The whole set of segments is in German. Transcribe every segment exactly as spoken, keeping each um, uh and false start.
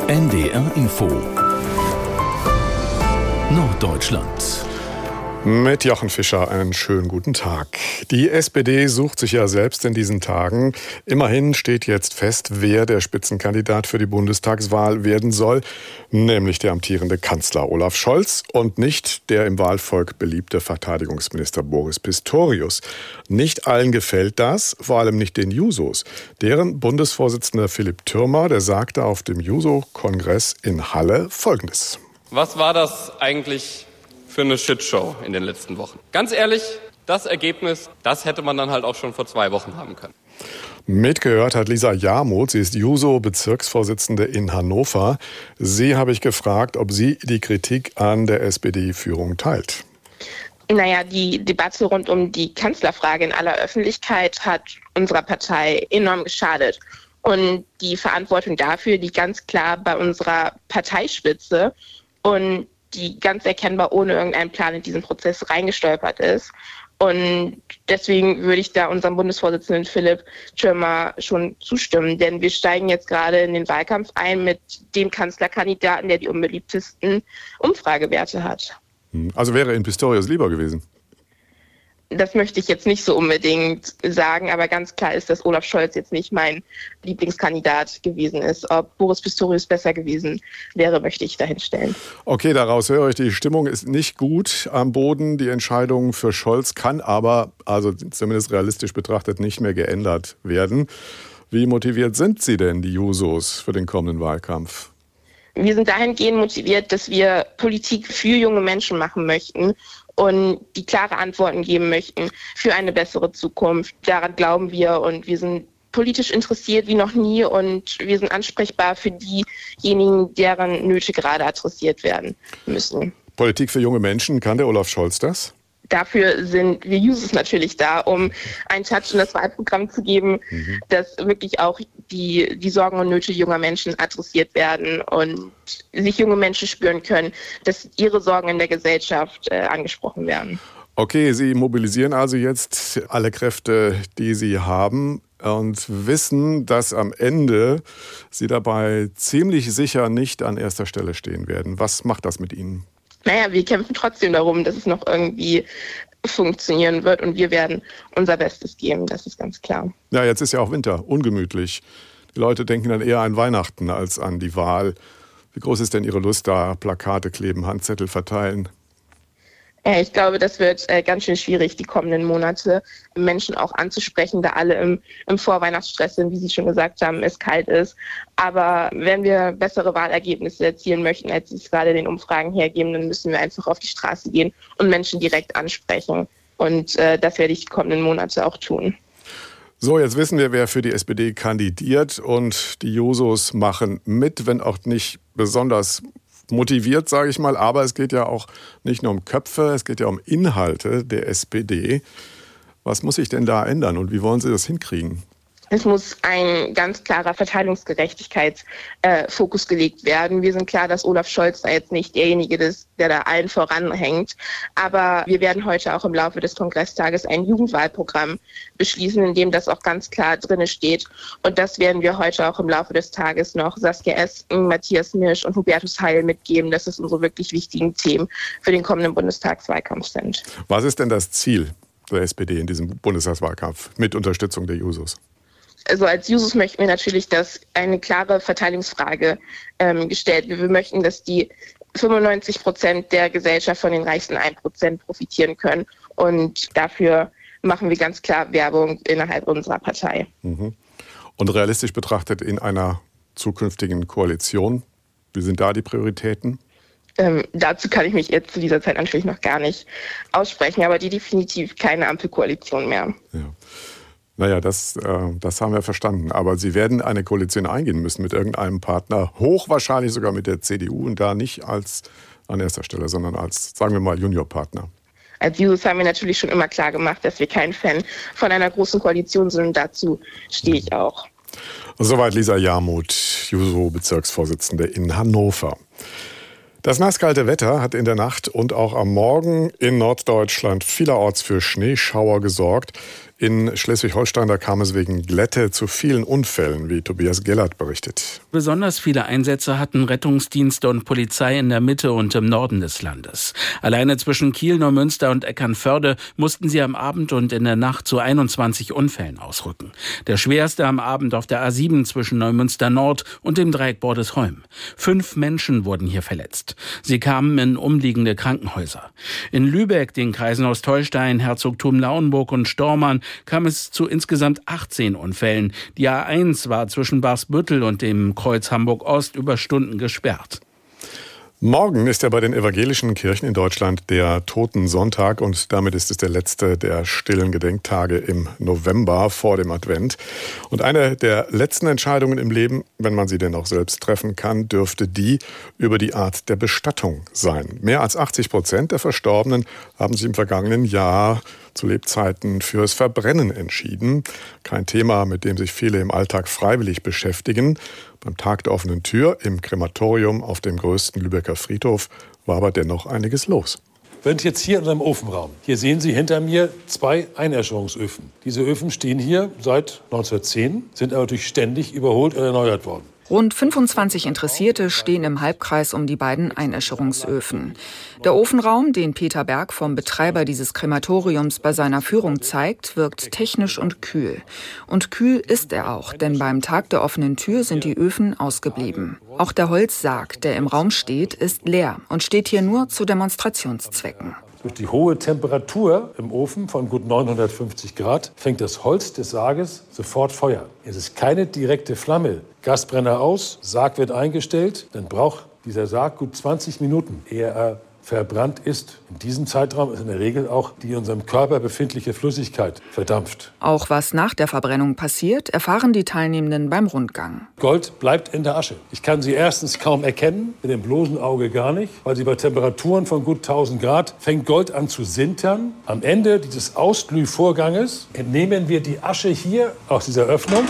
N D R Info Norddeutschland. Mit Jochen Fischer einen schönen guten Tag. Die S P D sucht sich ja selbst in diesen Tagen. Immerhin steht jetzt fest, wer der Spitzenkandidat für die Bundestagswahl werden soll, nämlich der amtierende Kanzler Olaf Scholz und nicht der im Wahlvolk beliebte Verteidigungsminister Boris Pistorius. Nicht allen gefällt das, vor allem nicht den Jusos. Deren Bundesvorsitzender Philipp Thürmer, der sagte auf dem Juso-Kongress in Halle Folgendes. Was war das eigentlich für eine Shitshow in den letzten Wochen? Ganz ehrlich, das Ergebnis, das hätte man dann halt auch schon vor zwei Wochen haben können. Mitgehört hat Lisa Jarmuth, sie ist Juso-Bezirksvorsitzende in Hannover. Sie habe ich gefragt, ob sie die Kritik an der S P D-Führung teilt. Naja, die Debatte rund um die Kanzlerfrage in aller Öffentlichkeit hat unserer Partei enorm geschadet. Und die Verantwortung dafür liegt ganz klar bei unserer Parteispitze und die ganz erkennbar ohne irgendeinen Plan in diesen Prozess reingestolpert ist. Und deswegen würde ich da unserem Bundesvorsitzenden Philipp Thürmer schon zustimmen. Denn wir steigen jetzt gerade in den Wahlkampf ein mit dem Kanzlerkandidaten, der die unbeliebtesten Umfragewerte hat. Also wäre Ihnen Pistorius lieber gewesen? Das möchte ich jetzt nicht so unbedingt sagen, aber ganz klar ist, dass Olaf Scholz jetzt nicht mein Lieblingskandidat gewesen ist. Ob Boris Pistorius besser gewesen wäre, möchte ich dahinstellen. Okay, daraus höre ich, die Stimmung ist nicht gut am Boden. Die Entscheidung für Scholz kann aber, also zumindest realistisch betrachtet, nicht mehr geändert werden. Wie motiviert sind Sie denn, die Jusos, für den kommenden Wahlkampf? Wir sind dahingehend motiviert, dass wir Politik für junge Menschen machen möchten und die klare Antworten geben möchten für eine bessere Zukunft. Daran glauben wir und wir sind politisch interessiert wie noch nie und wir sind ansprechbar für diejenigen, deren Nöte gerade adressiert werden müssen. Politik für junge Menschen, kann der Olaf Scholz das? Dafür sind wir Jusos natürlich da, um einen Touch in das Wahlprogramm zu geben, mhm. dass wirklich auch die, die Sorgen und Nöte junger Menschen adressiert werden und sich junge Menschen spüren können, dass ihre Sorgen in der Gesellschaft äh, angesprochen werden. Okay, Sie mobilisieren also jetzt alle Kräfte, die Sie haben und wissen, dass am Ende Sie dabei ziemlich sicher nicht an erster Stelle stehen werden. Was macht das mit Ihnen? Naja, wir kämpfen trotzdem darum, dass es noch irgendwie funktionieren wird und wir werden unser Bestes geben, das ist ganz klar. Ja, jetzt ist ja auch Winter, ungemütlich. Die Leute denken dann eher an Weihnachten als an die Wahl. Wie groß ist denn Ihre Lust da? Plakate kleben, Handzettel verteilen? Ja, ich glaube, das wird äh, ganz schön schwierig, die kommenden Monate Menschen auch anzusprechen, da alle im, im Vorweihnachtsstress sind, wie Sie schon gesagt haben, es kalt ist. Aber wenn wir bessere Wahlergebnisse erzielen möchten, als sie es gerade in den Umfragen hergeben, dann müssen wir einfach auf die Straße gehen und Menschen direkt ansprechen. Und äh, das werde ich die kommenden Monate auch tun. So, jetzt wissen wir, wer für die S P D kandidiert und die Jusos machen mit, wenn auch nicht besonders motiviert, sage ich mal, aber es geht ja auch nicht nur um Köpfe, es geht ja um Inhalte der S P D. Was muss sich denn da ändern und wie wollen Sie das hinkriegen? Es muss ein ganz klarer Verteilungsgerechtigkeitsfokus äh, gelegt werden. Wir sind klar, dass Olaf Scholz da jetzt nicht derjenige ist, der da allen voranhängt. Aber wir werden heute auch im Laufe des Kongresstages ein Jugendwahlprogramm beschließen, in dem das auch ganz klar drin steht. Und das werden wir heute auch im Laufe des Tages noch Saskia Esken, Matthias Mirsch und Hubertus Heil mitgeben, dass es unsere wirklich wichtigen Themen für den kommenden Bundestagswahlkampf sind. Was ist denn das Ziel der S P D in diesem Bundestagswahlkampf mit Unterstützung der Jusos? Also als Jusos möchten wir natürlich, dass eine klare Verteilungsfrage ähm, gestellt wird. Wir möchten, dass die fünfundneunzig Prozent der Gesellschaft von den reichsten ein Prozent profitieren können. Und dafür machen wir ganz klar Werbung innerhalb unserer Partei. Mhm. Und realistisch betrachtet in einer zukünftigen Koalition, wie sind da die Prioritäten? Ähm, dazu kann ich mich jetzt zu dieser Zeit natürlich noch gar nicht aussprechen, aber die definitiv keine Ampelkoalition mehr. Ja. Naja, das, äh, das haben wir verstanden. Aber Sie werden eine Koalition eingehen müssen mit irgendeinem Partner, hochwahrscheinlich sogar mit der C D U und da nicht als an erster Stelle, sondern als, sagen wir mal, Juniorpartner. Als Jusos haben wir natürlich schon immer klar gemacht, dass wir kein Fan von einer großen Koalition sind und dazu stehe ich auch. Soweit Lisa Jarmuth, Juso-Bezirksvorsitzende in Hannover. Das nasskalte Wetter hat in der Nacht und auch am Morgen in Norddeutschland vielerorts für Schneeschauer gesorgt. In Schleswig-Holstein, da kam es wegen Glätte zu vielen Unfällen, wie Tobias Gellert berichtet. Besonders viele Einsätze hatten Rettungsdienste und Polizei in der Mitte und im Norden des Landes. Alleine zwischen Kiel, Neumünster und Eckernförde mussten sie am Abend und in der Nacht zu einundzwanzig Unfällen ausrücken. Der schwerste am Abend auf der A sieben zwischen Neumünster Nord und dem Dreieck Bordesholm. Fünf Menschen wurden hier verletzt. Sie kamen in umliegende Krankenhäuser. In Lübeck, den Kreisen Ostholstein, Herzogtum Lauenburg und Stormarn kam es zu insgesamt achtzehn Unfällen. Die A eins war zwischen Barsbüttel und dem Kreuz Hamburg-Ost über Stunden gesperrt. Morgen ist ja bei den evangelischen Kirchen in Deutschland der Totensonntag und damit ist es der letzte der stillen Gedenktage im November vor dem Advent. Und eine der letzten Entscheidungen im Leben, wenn man sie denn auch selbst treffen kann, dürfte die über die Art der Bestattung sein. Mehr als achtzig Prozent der Verstorbenen haben sich im vergangenen Jahr zu Lebzeiten fürs Verbrennen entschieden. Kein Thema, mit dem sich viele im Alltag freiwillig beschäftigen. Beim Tag der offenen Tür im Krematorium auf dem größten Lübecker Friedhof war aber dennoch einiges los. Wir sind jetzt hier in einem Ofenraum. Hier sehen Sie hinter mir zwei Einäscherungsöfen. Diese Öfen stehen hier seit neunzehnhundertzehn, sind aber natürlich ständig überholt und erneuert worden. Rund fünfundzwanzig Interessierte stehen im Halbkreis um die beiden Einäscherungsöfen. Der Ofenraum, den Peter Berg vom Betreiber dieses Krematoriums bei seiner Führung zeigt, wirkt technisch und kühl. Und kühl ist er auch, denn beim Tag der offenen Tür sind die Öfen ausgeblieben. Auch der Holzsarg, der im Raum steht, ist leer und steht hier nur zu Demonstrationszwecken. Durch die hohe Temperatur im Ofen von gut neunhundertfünfzig Grad fängt das Holz des Sarges sofort Feuer. Es ist keine direkte Flamme. Gasbrenner aus, Sarg wird eingestellt, dann braucht dieser Sarg gut zwanzig Minuten, ehe er verbrannt ist. In diesem Zeitraum ist in der Regel auch die in unserem Körper befindliche Flüssigkeit verdampft. Auch was nach der Verbrennung passiert, erfahren die Teilnehmenden beim Rundgang. Gold bleibt in der Asche. Ich kann sie erstens kaum erkennen, mit dem bloßen Auge gar nicht, weil sie bei Temperaturen von gut tausend Grad fängt Gold an zu sintern. Am Ende dieses Ausglühvorganges entnehmen wir die Asche hier aus dieser Öffnung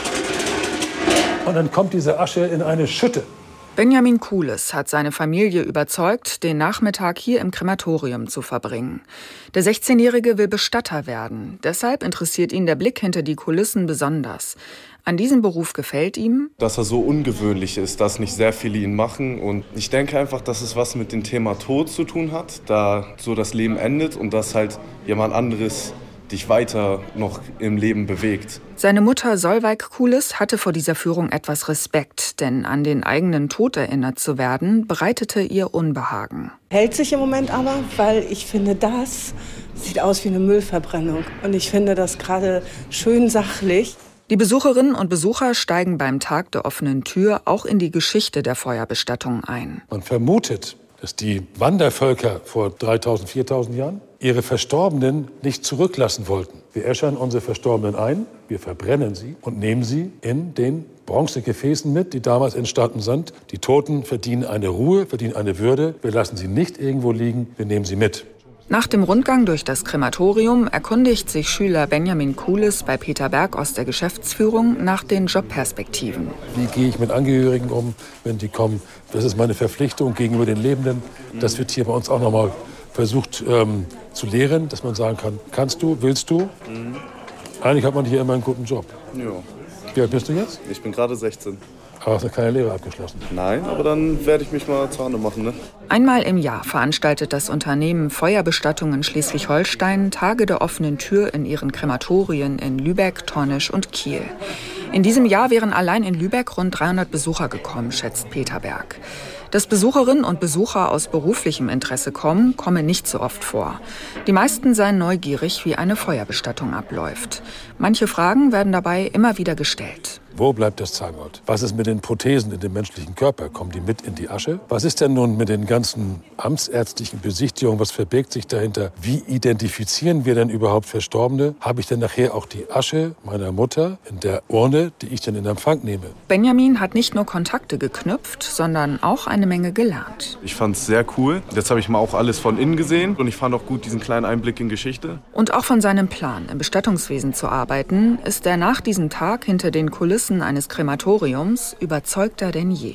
und dann kommt diese Asche in eine Schütte. Benjamin Kuhles hat seine Familie überzeugt, den Nachmittag hier im Krematorium zu verbringen. Der sechzehnjährige will Bestatter werden. Deshalb interessiert ihn der Blick hinter die Kulissen besonders. An diesem Beruf gefällt ihm, dass er so ungewöhnlich ist, dass nicht sehr viele ihn machen. Und ich denke einfach, dass es was mit dem Thema Tod zu tun hat, da so das Leben endet und dass halt jemand anderes dich weiter noch im Leben bewegt. Seine Mutter Solveig Kuhles hatte vor dieser Führung etwas Respekt, denn an den eigenen Tod erinnert zu werden, bereitete ihr Unbehagen. Hält sich im Moment aber, weil ich finde, das sieht aus wie eine Müllverbrennung. Und ich finde das gerade schön sachlich. Die Besucherinnen und Besucher steigen beim Tag der offenen Tür auch in die Geschichte der Feuerbestattung ein. Man vermutet, dass die Wandervölker vor dreitausend, viertausend Jahren ihre Verstorbenen nicht zurücklassen wollten. Wir äschern unsere Verstorbenen ein, wir verbrennen sie und nehmen sie in den Bronzegefäßen mit, die damals entstanden sind. Die Toten verdienen eine Ruhe, verdienen eine Würde. Wir lassen sie nicht irgendwo liegen, wir nehmen sie mit. Nach dem Rundgang durch das Krematorium erkundigt sich Schüler Benjamin Kuhles bei Peter Berg aus der Geschäftsführung nach den Jobperspektiven. Wie gehe ich mit Angehörigen um, wenn die kommen? Das ist meine Verpflichtung gegenüber den Lebenden. Das wird hier bei uns auch noch mal versucht ähm, zu lehren, dass man sagen kann, kannst du, willst du? Mhm. Eigentlich hat man hier immer einen guten Job. Ja. Wie alt bist du jetzt? Ich bin gerade sechzehn. Aber hast du keine Lehre abgeschlossen? Nein, aber dann werde ich mich mal zur Hand machen, ne? Einmal im Jahr veranstaltet das Unternehmen Feuerbestattung in Schleswig-Holstein Tage der offenen Tür in ihren Krematorien in Lübeck, Tornisch und Kiel. In diesem Jahr wären allein in Lübeck rund dreihundert Besucher gekommen, schätzt Peter Berg. Dass Besucherinnen und Besucher aus beruflichem Interesse kommen, komme nicht so oft vor. Die meisten seien neugierig, wie eine Feuerbestattung abläuft. Manche Fragen werden dabei immer wieder gestellt. Wo bleibt das Zahngold? Was ist mit den Prothesen in dem menschlichen Körper? Kommen die mit in die Asche? Was ist denn nun mit den ganzen amtsärztlichen Besichtigungen? Was verbirgt sich dahinter? Wie identifizieren wir denn überhaupt Verstorbene? Habe ich denn nachher auch die Asche meiner Mutter in der Urne, die ich dann in Empfang nehme? Benjamin hat nicht nur Kontakte geknüpft, sondern auch eine Menge gelernt. Ich fand es sehr cool. Jetzt habe ich mal auch alles von innen gesehen und ich fand auch gut diesen kleinen Einblick in Geschichte. Und auch von seinem Plan, im Bestattungswesen zu arbeiten, ist er nach diesem Tag hinter den Kulissen eines Krematoriums überzeugter denn je.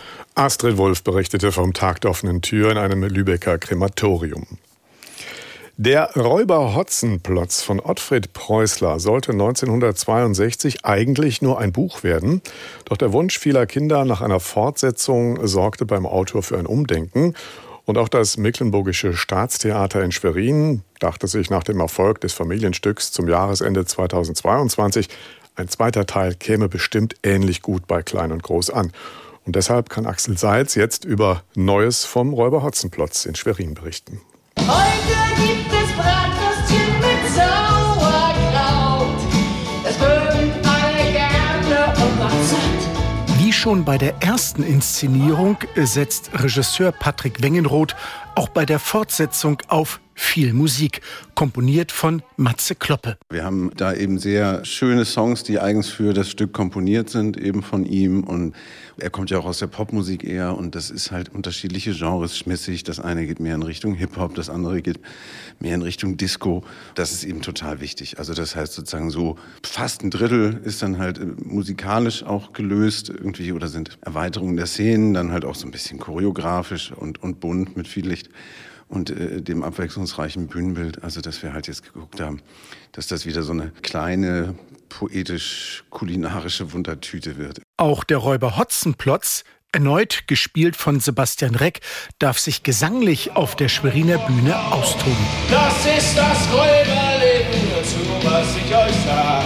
Astrid Wolf berichtete vom Tag der offenen Tür in einem Lübecker Krematorium. Der Räuber Hotzenplotz von Ottfried Preußler sollte neunzehnhundertzweiundsechzig eigentlich nur ein Buch werden. Doch der Wunsch vieler Kinder nach einer Fortsetzung sorgte beim Autor für ein Umdenken. Und auch das Mecklenburgische Staatstheater in Schwerin dachte sich nach dem Erfolg des Familienstücks zum Jahresende zweitausendzweiundzwanzig, ein zweiter Teil käme bestimmt ähnlich gut bei Klein und Groß an. Und deshalb kann Axel Seitz jetzt über Neues vom Räuber Hotzenplotz in Schwerin berichten. Heute gibt es Bratwürstchen mit Sauerkraut. Das mögen alle gerne und macht satt. Wie schon bei der ersten Inszenierung setzt Regisseur Patrick Wengenroth auch bei der Fortsetzung auf viel Musik, komponiert von Matze Kloppe. Wir haben da eben sehr schöne Songs, die eigens für das Stück komponiert sind, eben von ihm. Und er kommt ja auch aus der Popmusik eher und das ist halt unterschiedliche Genres, schmissig. Das eine geht mehr in Richtung Hip-Hop, das andere geht mehr in Richtung Disco. Das ist eben total wichtig. Also das heißt sozusagen so fast ein Drittel ist dann halt musikalisch auch gelöst irgendwie oder sind Erweiterungen der Szenen, dann halt auch so ein bisschen choreografisch und, und bunt mit viel Licht. Und äh, dem abwechslungsreichen Bühnenbild, also dass wir halt jetzt geguckt haben, dass das wieder so eine kleine, poetisch-kulinarische Wundertüte wird. Auch der Räuber Hotzenplotz, erneut gespielt von Sebastian Reck, darf sich gesanglich auf der Schweriner Bühne austoben. Das ist das Räuberleben, hört zu, was ich euch sag.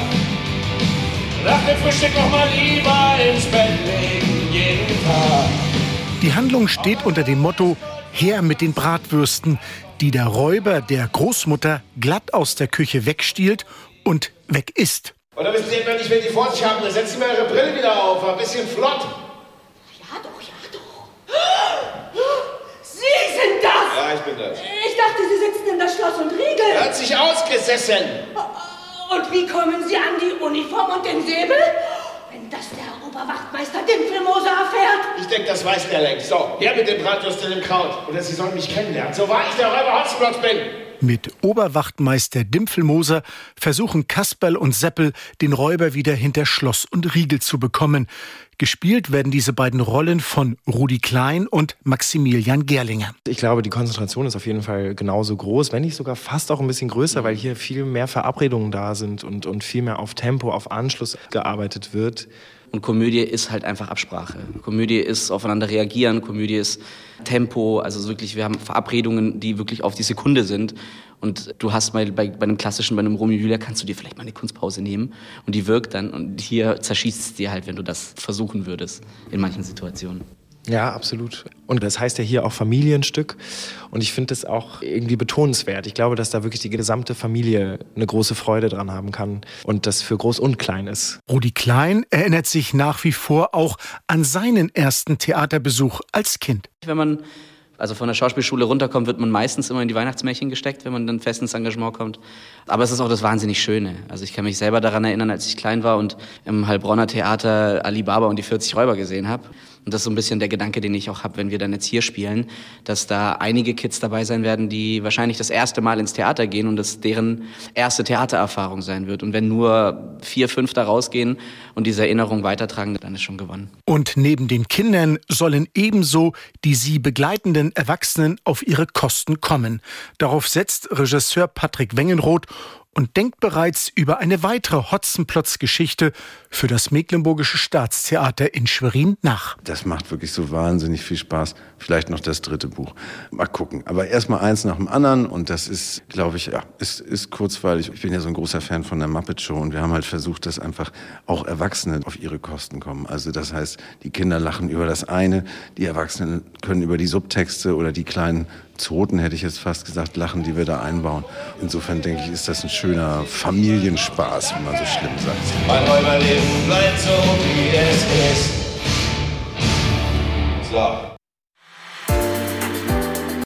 Nach dem Frühstück noch mal lieber ins Bett legen, jeden Tag. Die Handlung steht unter dem Motto Her mit den Bratwürsten, die der Räuber der Großmutter glatt aus der Küche wegstiehlt und weg isst. Oder wissen Sie etwa nicht, wenn Sie vor sich haben, dann setzen Sie mal Ihre Brille wieder auf, ein bisschen flott. Ja doch, ja doch. Sie sind das! Ja, ich bin das. Ich dachte, Sie sitzen in das Schloss und Riegel. Er hat sich ausgesessen. Und wie kommen Sie an die Uniform und den Säbel? Wenn das der Oberwachtmeister Dimpfelmoser erfährt. Ich denke, das weiß der längst. So, her mit dem Bratwürstchen im Kraut. Oder Sie sollen mich kennenlernen. So wahr ich der Räuber Hotzenplotz bin. Mit Oberwachtmeister Dimpfelmoser versuchen Kasperl und Seppel, den Räuber wieder hinter Schloss und Riegel zu bekommen. Gespielt werden diese beiden Rollen von Rudi Klein und Maximilian Gerlinger. Ich glaube, die Konzentration ist auf jeden Fall genauso groß, wenn nicht sogar fast auch ein bisschen größer, weil hier viel mehr Verabredungen da sind und, und viel mehr auf Tempo, auf Anschluss gearbeitet wird. Und Komödie ist halt einfach Absprache. Komödie ist aufeinander reagieren, Komödie ist Tempo, also wirklich, wir haben Verabredungen, die wirklich auf die Sekunde sind. Und du hast mal bei, bei einem klassischen, bei einem Romeo und Julia, kannst du dir vielleicht mal eine Kunstpause nehmen und die wirkt dann. Und hier zerschießt es dir halt, wenn du das versuchen würdest, in manchen Situationen. Ja, absolut. Und das heißt ja hier auch Familienstück. Und ich finde das auch irgendwie betonenswert. Ich glaube, dass da wirklich die gesamte Familie eine große Freude dran haben kann und das für groß und klein ist. Rudi Klein erinnert sich nach wie vor auch an seinen ersten Theaterbesuch als Kind. Wenn man also von der Schauspielschule runterkommt, wird man meistens immer in die Weihnachtsmärchen gesteckt, wenn man dann fest ins Engagement kommt. Aber es ist auch das wahnsinnig Schöne. Also ich kann mich selber daran erinnern, als ich klein war und im Heilbronner Theater Ali Baba und die vierzig Räuber gesehen habe. Und das ist so ein bisschen der Gedanke, den ich auch habe, wenn wir dann jetzt hier spielen, dass da einige Kids dabei sein werden, die wahrscheinlich das erste Mal ins Theater gehen und das deren erste Theatererfahrung sein wird. Und wenn nur vier, fünf da rausgehen und diese Erinnerung weitertragen, dann ist schon gewonnen. Und neben den Kindern sollen ebenso die sie begleitenden Erwachsenen auf ihre Kosten kommen. Darauf setzt Regisseur Patrick Wengenroth und denkt bereits über eine weitere Hotzenplotz-Geschichte für das Mecklenburgische Staatstheater in Schwerin nach. Das macht wirklich so wahnsinnig viel Spaß. Vielleicht noch das dritte Buch. Mal gucken. Aber erstmal eins nach dem anderen und das ist, glaube ich, ja, ist, ist kurzweilig. Ich bin ja so ein großer Fan von der Muppet Show und wir haben halt versucht, dass einfach auch Erwachsene auf ihre Kosten kommen. Also das heißt, die Kinder lachen über das eine, die Erwachsenen können über die Subtexte oder die kleinen Zoten, hätte ich jetzt fast gesagt, lachen, die wir da einbauen. Insofern denke ich, ist das ein schöner Familienspaß, wie man so schlimm sagt. Mein Räuberleben bleibt so, wie es ist.